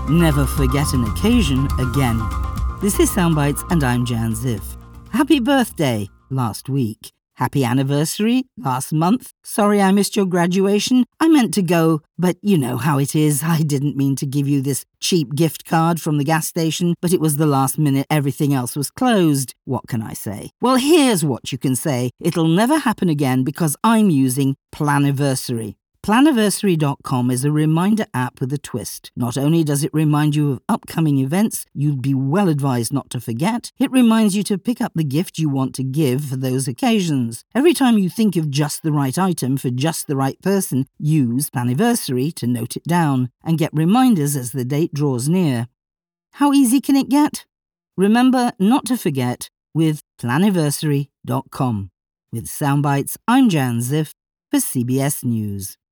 Never forget an occasion again. This is Soundbites and I'm Jan Ziff. Happy birthday last week. Happy anniversary last month. Sorry I missed your graduation. I meant to go, but you know how it is. I didn't mean to give you this cheap gift card from the gas station, but it was the last minute. Everything else was closed. What can I say? Well, here's what you can say. It'll never happen again because I'm using Planiversary. Planiversary.com is a reminder app with a twist. Not only does it remind you of upcoming events you'd be well advised not to forget, it reminds you to pick up the gift you want to give for those occasions. Every time you think of just the right item for just the right person, use Planiversary to note it down and get reminders as the date draws near. How easy can it get? Remember not to forget with Planiversary.com. With Soundbites, I'm Jan Ziff for CBS News.